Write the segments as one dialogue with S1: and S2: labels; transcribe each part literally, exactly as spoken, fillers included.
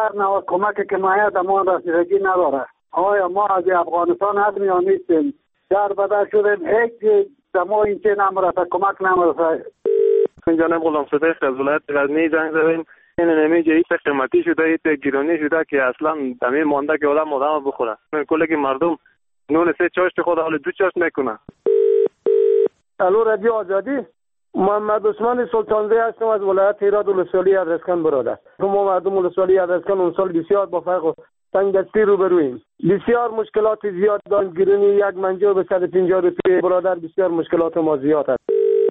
S1: هر نوع کمک که مایه ما رسیدگی نداره. آیا ما از افغانستان حد می آنیستیم در بدر شدیم هیچ دما این چه نمرسه کمک نمرسه.
S2: این جانب غلام صدیق از ولایت غزنی زنگ زدیم. این نمیجه ایت قیمتی شده ایت گیرانی شده که اصلا دمی مانده که آدم آدم بخوره. کلی که مردم نون سه چاشت خود حال دو چاشت میکنه.
S3: الو رادیو آزادی، محمد عثمان سلطانزی هستم از ولایت هرات ولسوالی ادرسکن برادر. ما مردم ولسوالی ادرسکن اون سال بسیار با فرق و تنگدستی روبرویم. بسیار مشکلات زیاد داریم. گیرونی یک منجو به صد و پنجاه روپیه برادر، بسیار مشکلات ما زیاد است.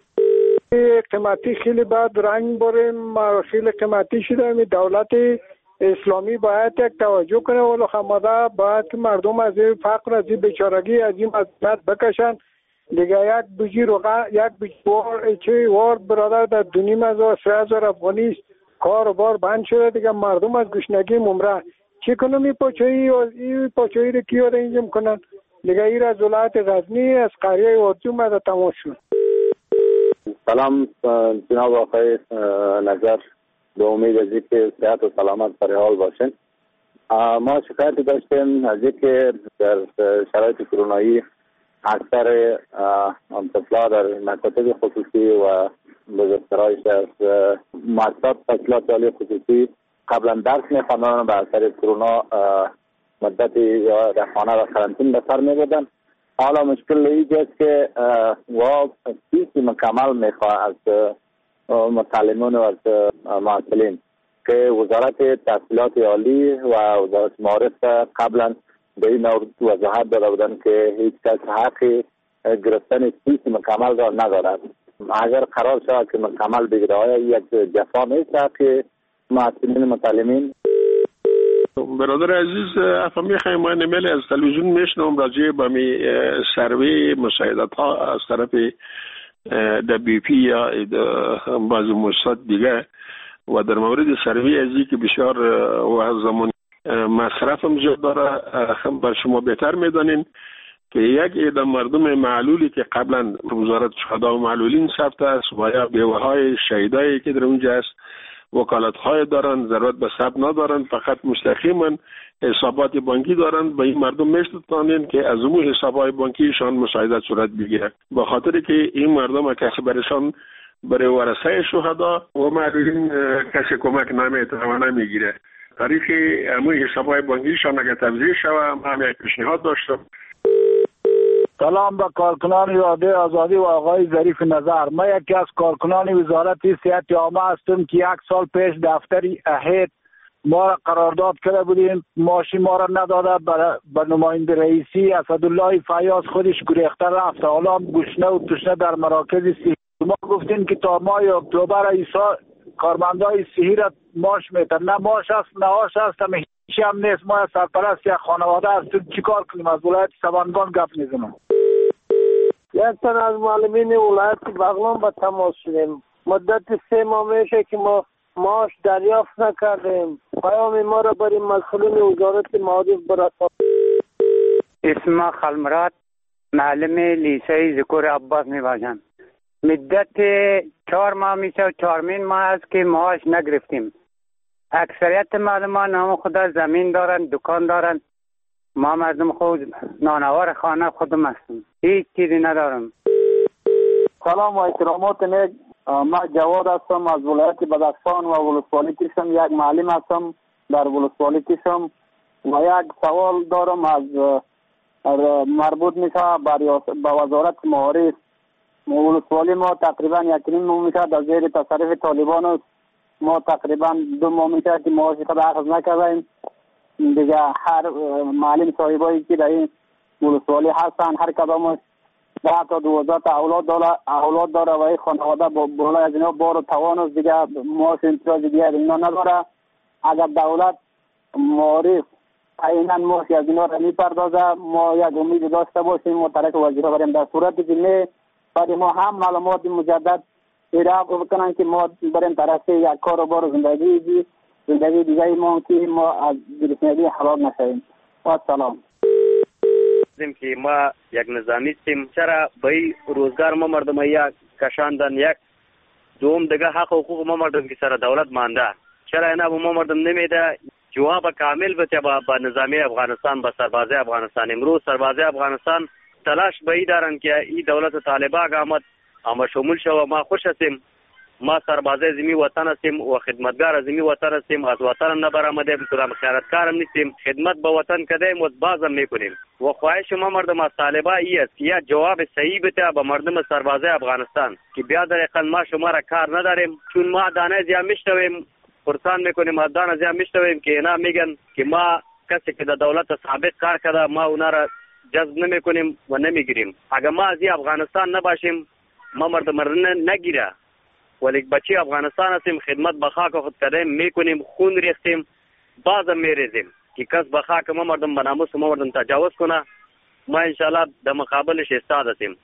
S3: قیمتی خیلی بد رنگ بریم، ما خیلی قیمتی شده. دولت اسلامی باید یک توجه کنه ولو خماده باید که مردم از این فقر از این بیچارگی از این مزنت بکشن دیگه. یک بجی روغن یک بجی وار چه وار برادر در دونیم از سه هزار افغانی است. کار و بار بند شده دیگه، مردم از گشنگی ممره. چی کنم این پاچایی این پاچایی رو کیا را انجام کنن دیگه. این از ولایت غزنی از قریه ارجوم از تماس شد.
S4: سلام جناب آقای نظر، به امید از اینکه صحت و سلامت سر حال باشین. ما شکایتی داشتیم از اینکه در شرایط کرونایی اکثر طفلا در مکاتب خصوصی و بزرگترهایش از مؤسسات تحصیلات عالی خصوصی قبلا درس می‌خواندن، به اثر کرونا مدتی در خانه و قرنطین به سر می‌بردن. حالا مشکل اینجاست که و فیسی مکمل میخواه از متعلمین و از معلمین که وزارت تحصیلات عالی و وزارت معارف قبلا به این وضاحت داده بودن که هیچ کس حق گرفتن فیسی مکمل را ندارد. اگر قرار شود که مکمل بگیره آیا یک جفا نیست که معلمین متعلمین؟
S5: برادر عزیز، افهمی خواهیم ما نمیلی از تلویزیون میشنم راجع به می سروی مساعدت ها از طرف دبلیو پی یا بعض مؤسسات دیگه و در مورد سروی ازی که بسیار و زمان مصرف هم زیاد داره. بر شما بهتر میدانین که یک عده مردم معلولی که قبلا وزارت شهدا و معلولین ثبت است و یا بیوه های شهیدایی که در اونجا است وکالت های دارن، ضرورت به ثبت ندارن، فقط مستقیما حسابات بانکی دارن. به این مردم میشتونن که از اون حسابات بانکیشان مساعدت صورت بگیره، به خاطر که این مردم کسی برشان برای ورثه شهدا و معلولین کسی کمک نمیتونه و نمیگیره. طریق همون حسابات بانکیشان اگر توزیع شود هم یک پیشنهاد داشتم.
S1: سلام به کارکنان رادیو آزادی و آقای ظریف نظر. ما یکی از کارکنان وزارت صحت عامه هستم که یک سال پیش دفتر اهید ما را قرارداد کرده بودیم، معاشی ما را نداده. به نماینده رئیسی اسدالله فیاض خودش گریخته رفت. حالا گشنه و تشنه در مراکز صحی. ما گفتیم که تا ماه اکتبر ایسا کارمندای صحی را معاش میتن. نه معاش است نه آش است، هم هیچی هم نیست. ما سرپرست یک خانواده هستیم، چیکار کنیم؟ از ولایت سبانگان گپ میزنم.
S3: یک تن از معلمین ولایت بغلان با تماس شدیم. مدت سه ماه میشه که ما معاش دریافت نکردیم. پیام ما را برای مسئولین وزارت معارف برسانید.
S6: اسم خلمرات، معلم لیسه ذکر عباس میباشم. مدت چهار ماه میشه و چهارمین ماه است که معاش نگرفتیم. اکثریت معلمان هم خود زمین دارن، دکان دارن. ما مردم خود نانوار خانه خودم هستم، هیچ چیزی ندارم.
S1: سلام و احترامات نیک. ما جواد هستم از ولایت بدخشان و ولسوالی کشم. یک معلم هستم در ولسوالی کشم و یک سوال دارم از مربوط میشه به وزارت معارف. ولسوالی ما تقریبا یک نیم ماه میشه در زیر تصرف طالبان است. ما تقریبا دو ماه میشه که معاش خود اخذ نکردیم دیگه. هر معلم صاحبایی که در این ولسوالی هستن هر کدامش ده تا دوازده تا اولاد داره اولاد داره و این خانواده با بالای از اینا بار و توان است دیگه. معاش امتیاز دیگه اینا نداره. اگر دولت معارف عینا معاش از اینا را میپردازه ما یک امید داشته باشیم و طرف وزیرا بریم. در صورتی که نه بعد ما هم معلومات مجدد ارائه بکنن که ما بریم طرف یک کار و بار زندگی دی زندگی دیگه ما که ما از گرسنگی هلاک نشویم. و سلام.
S7: زم که ما یک نظامی هستیم، چرا به روزگار ما مردم یک کشاندن، یک دوم دیگه حق و حقوق ما مردم که سر دولت مانده، چرا اینا به ما مردم نمیده؟ جواب کامل بده با نظامی افغانستان، با سربازای افغانستان. امروز سربازای افغانستان تلاش به ای دارن که این دولت طالبان آمد اما شمول شو. ما خوش هستیم، ما سربازای زمین وطن هستیم و خدمتگار زمین وطن هستیم. از وطن نبرآمدیم، کدام خیانتکار نیستیم، خدمت به وطن کردیم و بازم میکنیم. و خواهش ما مردم از طالبان ای است که یا جواب صحیح بده به مردم سربازای افغانستان که بیا در ما شما را کار نداریم، چون ما دانه زیا میشنویم، پرسان میکنیم از دانه زیا میشنویم که اینا میگن که ما کسی که در دولت سابق کار کرده ما اونا را جذب نمیکنیم و نمیگیریم. اگر ما از افغانستان نباشیم ما مردم نگیره، ولی بچی افغانستان هستیم، خدمت به خاک خود کردیم میکنیم، خون ریختیم، بازم میریزیم که کس به خاک ما مردم به ناموس ما مردم تجاوز کنه. ما انشالله در مقابلش ایستاد هستیم.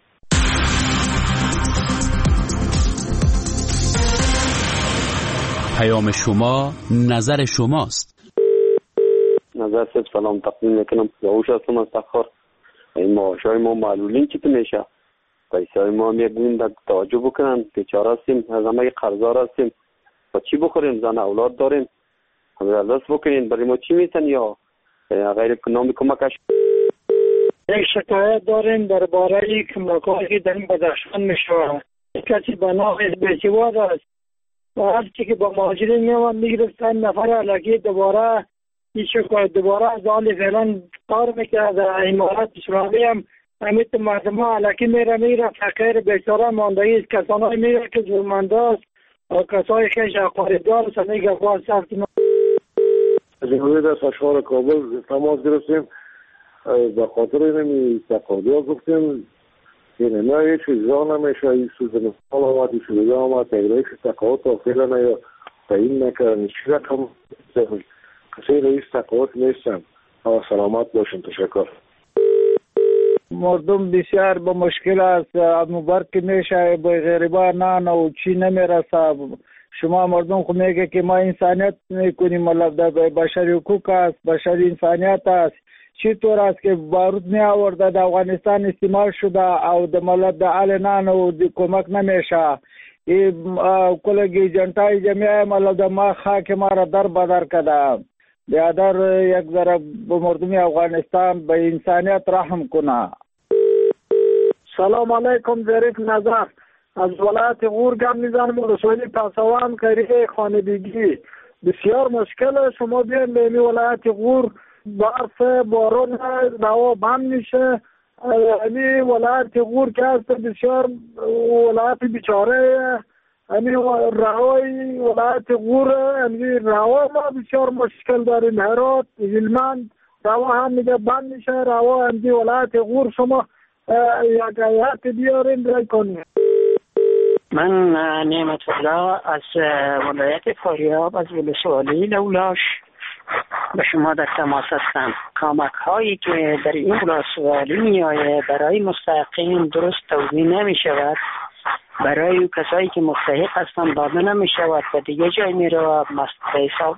S8: پیام شما نظر شماست.
S9: نظر سب سلام تقدیم میکنم. یاوش هستم از تخار. این معاشای ما معلولین چی میشه؟ پیسای ما میگوین در توجه بکنن، بیچاره هستیم، از همه قرضدار هستیم، با چی بخوریم؟ زن اولاد داریم، دست بکنین برای ما چی میتن یا غیر نام کمکش.
S10: یک شکایت داریم درباره کمک‌هایی که در این بدخشان میشه. کسی به نام بی‌سواد است و هر چی که با مهاجرین میومد میگرفتن نفر علاقی دوباره این شکایت دوباره از حال فعلا کار میکرد. امارات اسلامی هم امیت مردم ها علاقی میره میره فقیر بیچاره ماندهی است. کسانی میره که جرمنده است و کسای خیش اقاریدار است میگه باز سخت ما
S3: از این روید از اشغال کابل تماس گرفتیم به خاطر اینمی تقاضا گفتیم این نه هیچ اجرا نمیشه. این سوزن حال آمد این شده آمد تقریبش تقاضا تا فعلا یا تعیین نکردن چی رقم کسی رئیس تقاضا نیستم. سلامت باشین. تشکر.
S10: مردم بسیار به مشکل است. مبارک میشه به غریبا نان و چی نمیرسه. شما مردم خود میگه که ما انسانیت میکنیم، مطلب بشری حقوق است، بشری انسانیت است. چی طور است که بارود می آورده در افغانستان استعمال شده او در ملت در حال نان و کمک نمیشه. این کلگی جنتای جمعی مطلب ما خاک ما را در بدر کده. بیادر یک ذره به مردم افغانستان به انسانیت رحم کنه.
S11: سلام علیکم. ظریف نظر از ولایت غور گپ میزنم. ولسوالی پسوان قریه خانگی بسیار مشکل. شما بیاین به این ولایت غور برف بارون روا بند میشه. این ولایت غور که هست بسیار ولایت بیچاره. این روای ولایت غور این روا ما بسیار مشکل داریم. هرات هلمند روا هم میگه بند میشه. روا این ولایت غور شما یک حیات بیارین رای کنیم.
S12: من نعمت الله از ولایت فاریاب از ولسوالی لولاش به شما در تماس هستم. کمک هایی که در این ولسوالی می آید برای مستحقین درست توزیع نمی شود، برای کسایی که مستحق هستند داده نمی شود و دیگه جای می رو حساب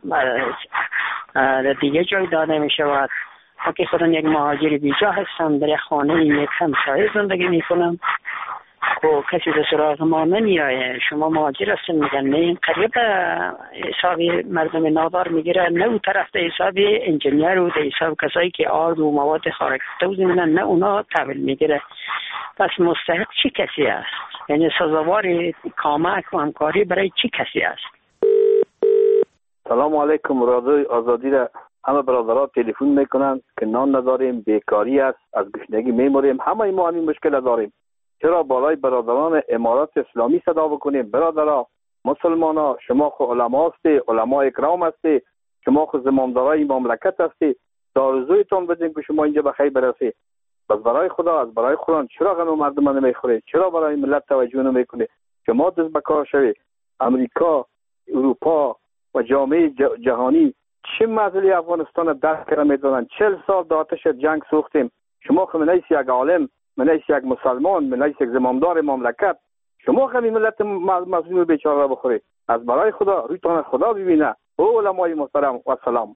S12: دیگه جای داده می شود. ما که خودم یک مهاجر بیجا هستم، در یک خانه یک همسایه زندگی می کنم و کسی به سراغ ما نمی آید. شما مهاجر هستن میگن نه این قریب حساب مردم نادار میگیره، نه اون طرف در حساب انجینیر و در حساب کسایی که آرد و مواد خارق توزیع میدن نه اونا تحویل میگیره. پس مستحق چی کسی است؟ یعنی سزاوار کمک و همکاری برای چی کسی است؟
S9: سلام علیکم. رادیوی آزادی را همه برادرها تلفن میکنن که نان نداریم، بیکاری است، از گشنگی میموریم، همه ما همین مشکل داریم. چرا بالای برادران امارات اسلامی صدا بکنیم؟ برادرها مسلمانا، شما خو علما هستی، علما اکرام هستی، شما خو زمامدارای مملکت هستی، آرزویتون بدین که شما اینجا بخیر برسی. بس برای خدا، از برای قرآن چرا غم مردم نمیخورید؟ چرا برای ملت توجه نمیکنید؟ شما دست بکار شوید. امریکا، اروپا و جامعه جهانی چه مسئله افغانستان درک کرده میدونن؟ چهل سال در آتش جنگ سوختیم. شما خو منیس یک عالم، منیس یک مسلمان، منیس یک زمامدار مملکت، شما خو ملت مظلوم بیچاره را بخورید. از برای خدا رویتان خدا ببینه. او علمای محترم و سلام.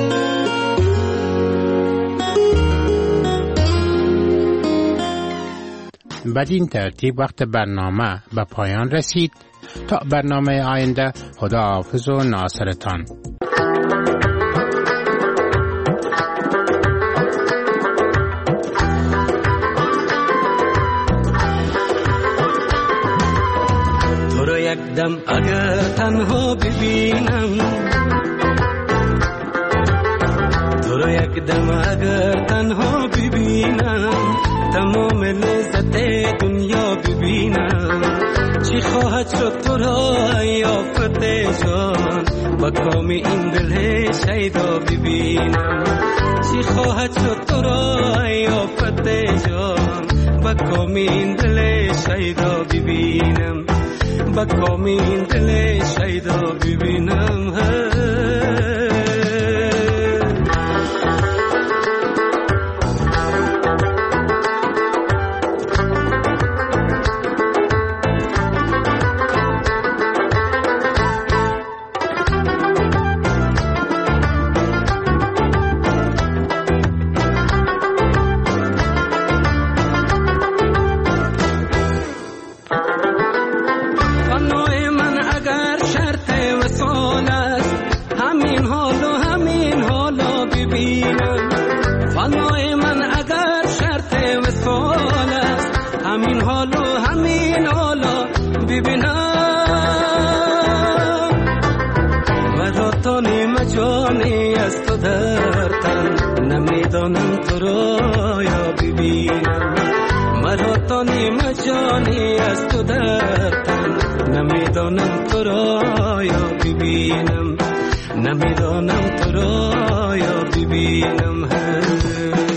S13: بدین ترتیب وقت برنامه به پایان رسید. تا برنامه آینده، خدا حافظ و ناصرتان.
S14: یک دم اگر تنها ببینم تمام لذت دنیا ببینم چی خواهد شد تو را یافت جان با کام این دل شیدا ببینم چی خواهد شد تو را یافت جان با کام این دل شیدا ببینم با کام این دل شیدا ببینم جانی از تو در تن نمیدانم تو را یا ببینم مرا تا نیم جانی از تو در تن نمیدانم تو را یا ببینم نمیدانم تو را یا ببینم